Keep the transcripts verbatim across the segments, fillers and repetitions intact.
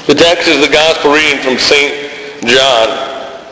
The text is the gospel reading from Saint John.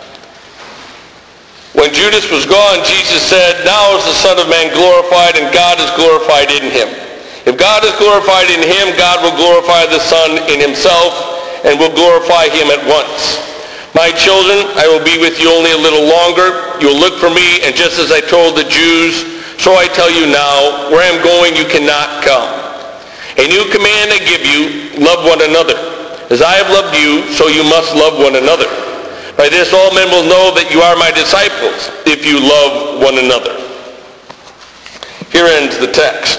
When Judas was gone, Jesus said, "Now is the Son of Man glorified, and God is glorified in him. If God is glorified in him, God will glorify the Son in himself, and will glorify him at once. My children, I will be with you only a little longer. You will look for me, and just as I told the Jews, so I tell you now, where I am going, you cannot come. A new command I give you, love one another. As I have loved you, so you must love one another. By this all men will know that you are my disciples, if you love one another." Here ends the text.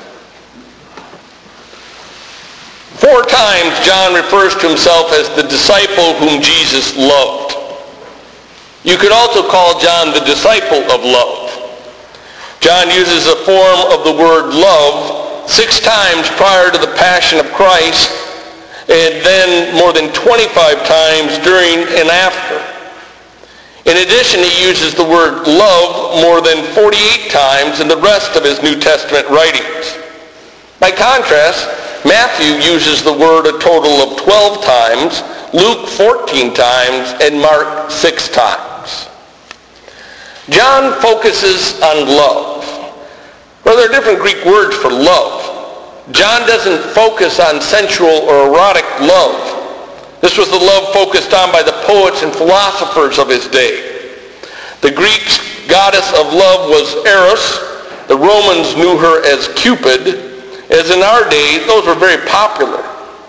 Four times John refers to himself as the disciple whom Jesus loved. You could also call John the disciple of love. John uses a form of the word love six times prior to the passion of Christ, and then more than twenty-five times during and after. In addition, he uses the word love more than forty-eight times in the rest of his New Testament writings. By contrast, Matthew uses the word a total of twelve times, Luke fourteen times, and Mark six times. John focuses on love. Well, there are different Greek words for love. John doesn't focus on sensual or erotic love. This was the love focused on by the poets and philosophers of his day. The Greek goddess of love was Eros. The Romans knew her as Cupid. As in our day, those were very popular.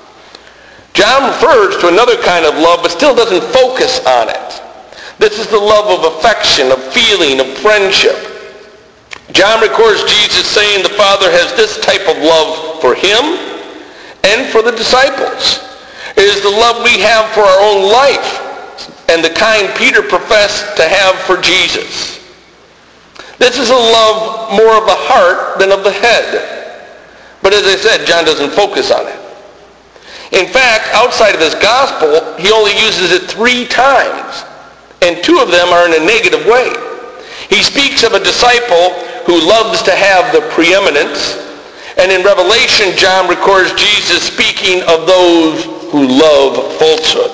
John refers to another kind of love, but still doesn't focus on it. This is the love of affection, of feeling, of friendship. John records Jesus saying the Father has this type of love for him and for the disciples. It is the love we have for our own life and the kind Peter professed to have for Jesus. This is a love more of the heart than of the head. But as I said, John doesn't focus on it. In fact, outside of his gospel, he only uses it three times, and two of them are in a negative way. He speaks of a disciple who loves to have the preeminence, and in Revelation, John records Jesus speaking of those who love falsehood.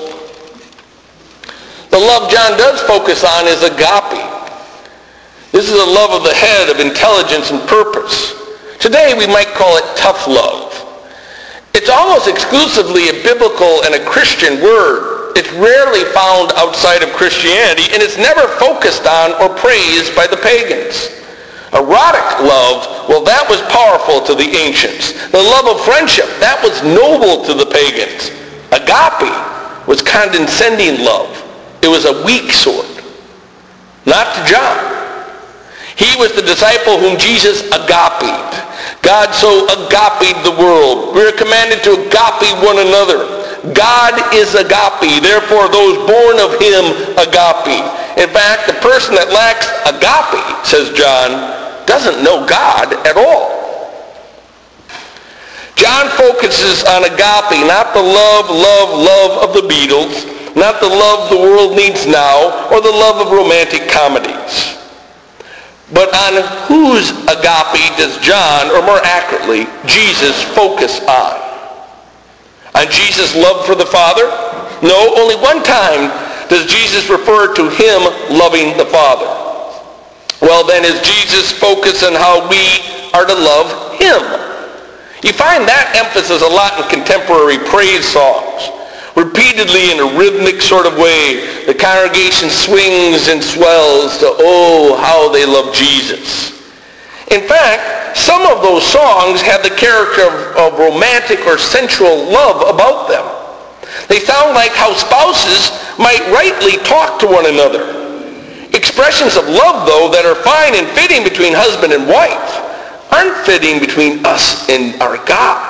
The love John does focus on is agape. This is a love of the head, of intelligence and purpose. Today we might call it tough love. It's almost exclusively a biblical and a Christian word. It's rarely found outside of Christianity, and it's never focused on or praised by the pagans. Erotic love, well, that was powerful to the ancients. The love of friendship, that was noble to the pagans. Agape was condescending love. It was a weak sort. Not to John. He was the disciple whom Jesus agapied. God so agapied the world. We are commanded to agape one another. God is agape, therefore those born of him agape. In fact, the person that lacks agape, says John, doesn't know God at all. John focuses on agape, not the love, love, love of the Beatles, not the love the world needs now, or the love of romantic comedies. But on whose agape does John, or more accurately, Jesus, focus on? On Jesus' love for the Father? No, only one time does Jesus refer to him loving the Father. Well, then is Jesus focused on how we are to love him? You find that emphasis a lot in contemporary praise songs. Repeatedly in a rhythmic sort of way, the congregation swings and swells to, oh, how they love Jesus. In fact, some of those songs have the character of, of romantic or sensual love about them. They sound like how spouses might rightly talk to one another. Expressions of love, though, that are fine and fitting between husband and wife aren't fitting between us and our God.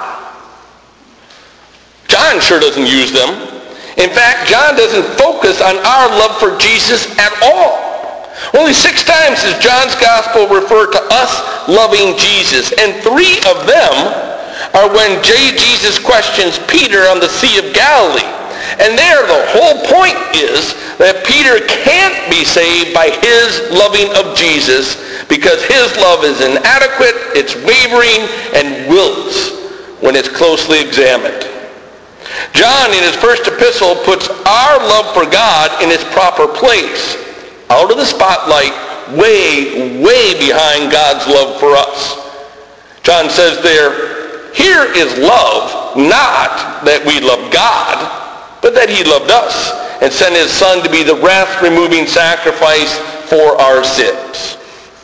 John sure doesn't use them. In fact, John doesn't focus on our love for Jesus at all. Only six times does John's gospel refer to us loving Jesus, and three of them are when Jesus questions Peter on the Sea of Galilee. And there the whole point is that Peter can't be saved by his loving of Jesus because his love is inadequate, it's wavering, and wilts when it's closely examined. John, in his first epistle, puts our love for God in its proper place, out of the spotlight, way, way behind God's love for us. John says there, here is love, not that we love God, but that he loved us and sent his Son to be the wrath-removing sacrifice for our sins.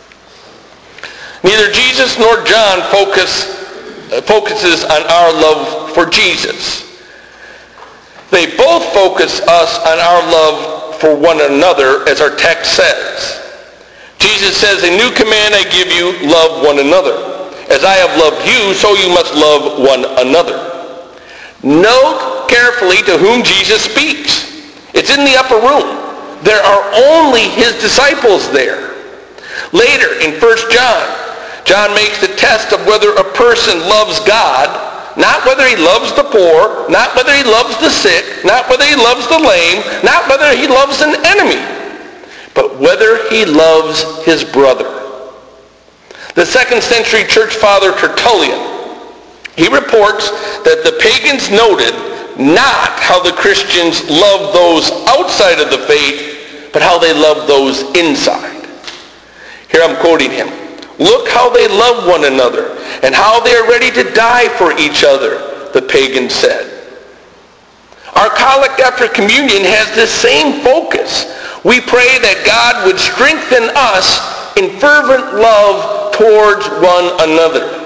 Neither Jesus nor John focus, uh, focuses on our love for Jesus. They both focus us on our love for one another, as our text says. Jesus says, a new command I give you, love one another. As I have loved you, so you must love one another. Note carefully to whom Jesus speaks. It's in the upper room. There are only his disciples there. Later, in First John, John makes the test of whether a person loves God, not whether he loves the poor, not whether he loves the sick, not whether he loves the lame, not whether he loves an enemy, but whether he loves his brother. The second century church father Tertullian, he reports that the pagans noted not how the Christians loved those outside of the faith, but how they loved those inside. Here I'm quoting him. Look how they love one another and how they are ready to die for each other, the pagans said. Our collect after communion has this same focus. We pray that God would strengthen us in fervent love towards one another.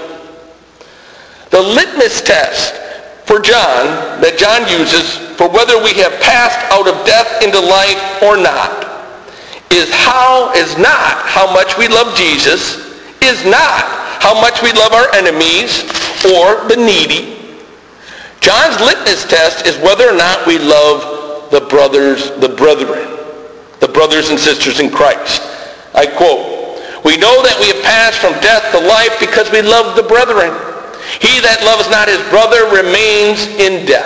The litmus test for John, that John uses for whether we have passed out of death into life or not, is how is not how much we love Jesus, is not how much we love our enemies or the needy. John's litmus test is whether or not we love the brothers, the brethren, the brothers and sisters in Christ. I quote, we know that we have passed from death to life because we love the brethren. He that loves not his brother remains in death.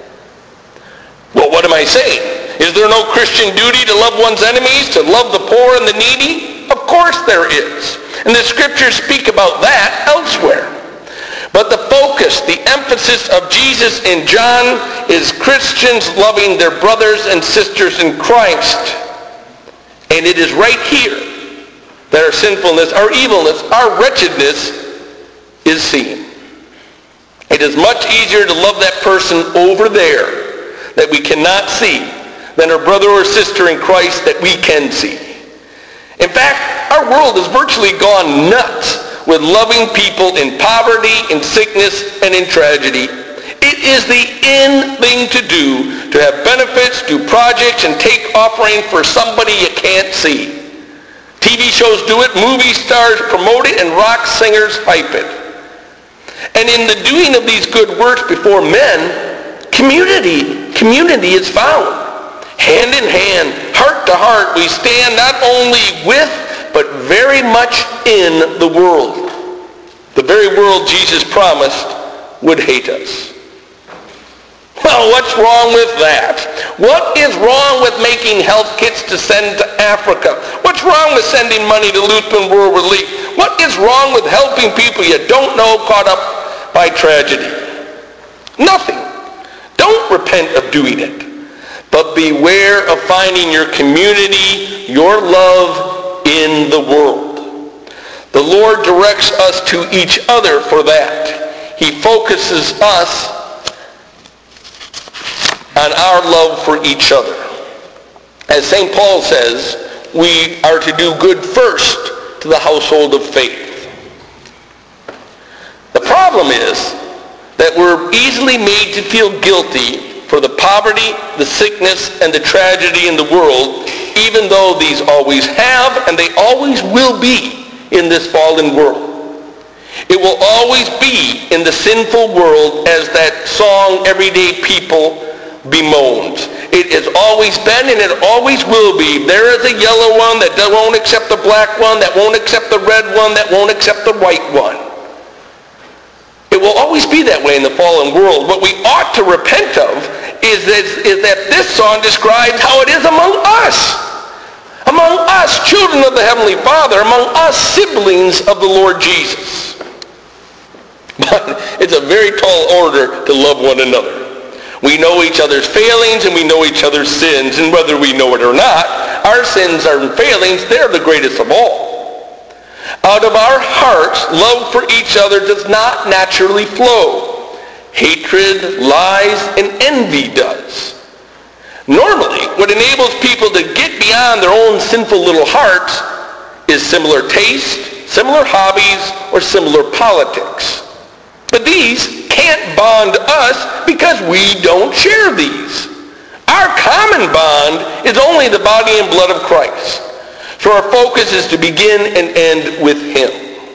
Well, what am I saying? Is there no Christian duty to love one's enemies, to love the poor and the needy? Of course there is. And the scriptures speak about that elsewhere. But the focus, the emphasis of Jesus in John is Christians loving their brothers and sisters in Christ. And it is right here that our sinfulness, our evilness, our wretchedness is seen. It is much easier to love that person over there that we cannot see than our brother or sister in Christ that we can see. In fact, our world has virtually gone nuts with loving people in poverty, in sickness, and in tragedy. It is the in thing to do to have benefits, do projects, and take offering for somebody you can't see. T V shows do it, movie stars promote it, and rock singers hype it. And in the doing of these good works before men, community, community is found. Hand in hand, heart to heart, we stand not only with, but very much in the world. The very world Jesus promised would hate us. Well, what's wrong with that? What is wrong with making health kits to send to Africa? What's wrong with sending money to Lutheran World Relief? What is wrong with helping people you don't know caught up by tragedy? Nothing. Don't repent of doing it. But beware of finding your community, your love in the world. The Lord directs us to each other for that. He focuses us on our love for each other. As Saint Paul says, we are to do good first to the household of faith. The problem is that we're easily made to feel guilty for the poverty, the sickness, and the tragedy in the world, even though these always have and they always will be in this fallen world. It will always be in the sinful world, as that song, Everyday People, bemoans. It has always been and it always will be. There is a yellow one that won't accept the black one, that won't accept the red one, that won't accept the white one. It will always be that way in the fallen world. What we ought to repent of is that, is that this song describes how it is among us. Among us, children of the Heavenly Father, among us, siblings of the Lord Jesus. But it's a very tall order to love one another. We know each other's failings and we know each other's sins, and whether we know it or not, our sins and failings, they're the greatest of all. Out of our hearts, love for each other does not naturally flow. Hatred, lies, and envy does. Normally, what enables people to get beyond their own sinful little hearts is similar taste, similar hobbies, or similar politics. But these can't bond us because we don't share these. Our common bond is only the body and blood of Christ. So our focus is to begin and end with him.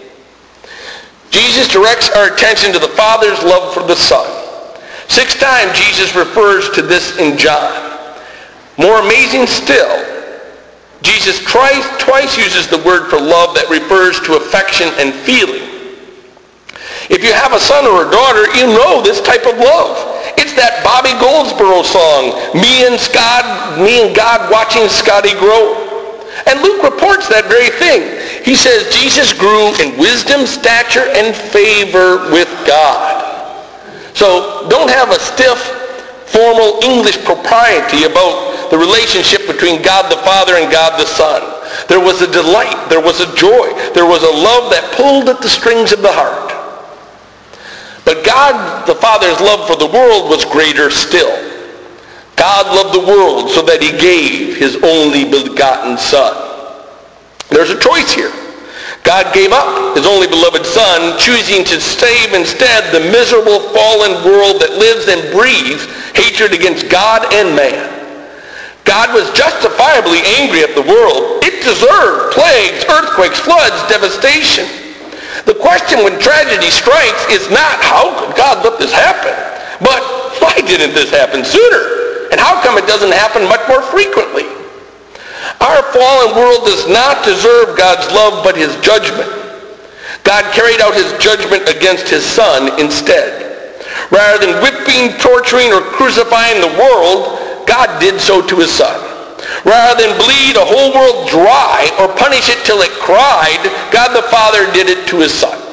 Jesus directs our attention to the Father's love for the Son. Six times Jesus refers to this in John. More amazing still, Jesus twice, twice uses the word for love that refers to affection and feeling. If you have a son or a daughter, you know this type of love. It's that Bobby Goldsboro song, Me and Scott, Me and God Watching Scotty Grow. And Luke reports that very thing. He says Jesus grew in wisdom, stature, and favor with God. So don't have a stiff, formal English propriety about the relationship between God the Father and God the Son. There was a delight. There was a joy. There was a love that pulled at the strings of the heart. But God the Father's love for the world was greater still. God loved the world so that he gave his only begotten Son. There's a choice here. God gave up his only beloved Son, choosing to save instead the miserable fallen world that lives and breathes hatred against God and man. God was justifiably angry at the world. It deserved plagues, earthquakes, floods, devastation. The question when tragedy strikes is not how could God let this happen, but why didn't this happen sooner? And how come it doesn't happen much more frequently? Our fallen world does not deserve God's love but his judgment. God carried out his judgment against his Son instead. Rather than whipping, torturing, or crucifying the world, God did so to his Son. Rather than bleed a whole world dry or punish it till it cried, God the Father did it to his Son.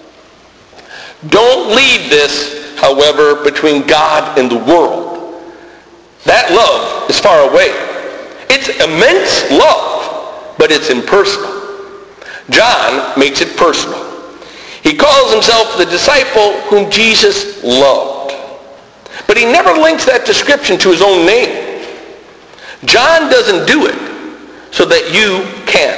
Don't leave this, however, between God and the world. That love is far away. It's immense love, but it's impersonal. John makes it personal. He calls himself the disciple whom Jesus loved. But he never links that description to his own name. John doesn't do it so that you can.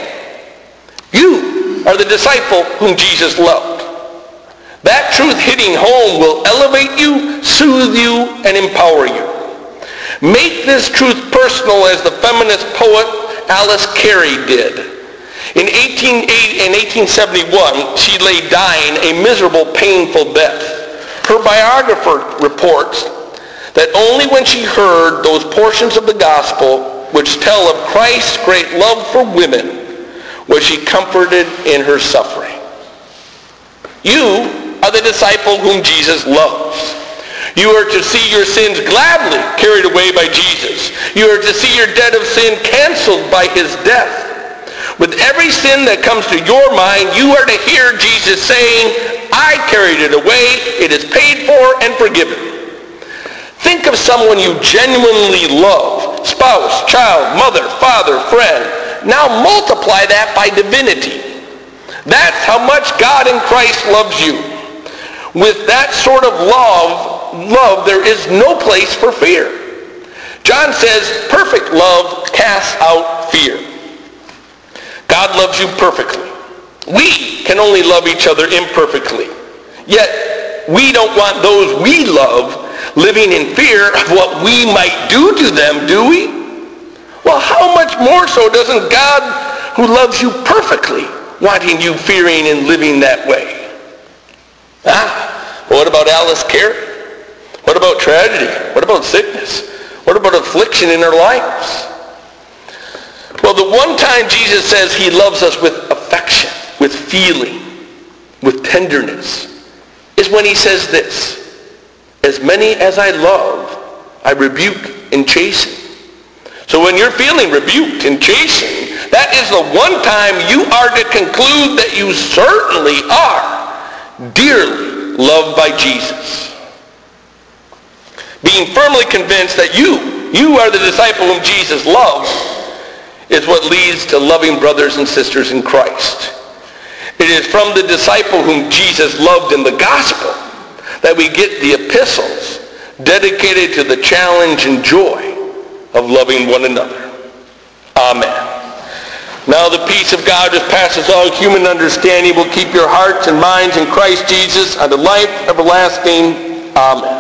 You are the disciple whom Jesus loved. That truth hitting home will elevate you, soothe you, and empower you. Make this truth personal as the feminist poet Alice Carey did. In eighteen eighty and eighteen seventy-one, she lay dying a miserable, painful death. Her biographer reports that only when she heard those portions of the gospel which tell of Christ's great love for women was she comforted in her suffering. You are the disciple whom Jesus loves. You are to see your sins gladly carried away by Jesus. You are to see your debt of sin canceled by his death. With every sin that comes to your mind, you are to hear Jesus saying, I carried it away, it is paid for and forgiven. Think of someone you genuinely love, spouse, child, mother, father, friend. Now multiply that by divinity. That's how much God in Christ loves you. With that sort of love, love, there is no place for fear. John says, perfect love casts out fear. God loves you perfectly. We can only love each other imperfectly. Yet, we don't want those we love living in fear of what we might do to them, do we? Well, how much more so doesn't God, who loves you perfectly, wanting you fearing and living that way? Ah, what about Alice Carey? What about tragedy? What about sickness? What about affliction in our lives? Well, the one time Jesus says he loves us with affection, with feeling, with tenderness, is when he says this, as many as I love, I rebuke and chasten. So when you're feeling rebuked and chastened, that is the one time you are to conclude that you certainly are dearly loved by Jesus. being firmly convinced that you, you are the disciple whom Jesus loves, is what leads to loving brothers and sisters in Christ. It is from the disciple whom Jesus loved in the gospel that we get the epistles dedicated to the challenge and joy of loving one another. Amen. Now the peace of God which passes all human understanding will keep your hearts and minds in Christ Jesus unto life everlasting. Amen.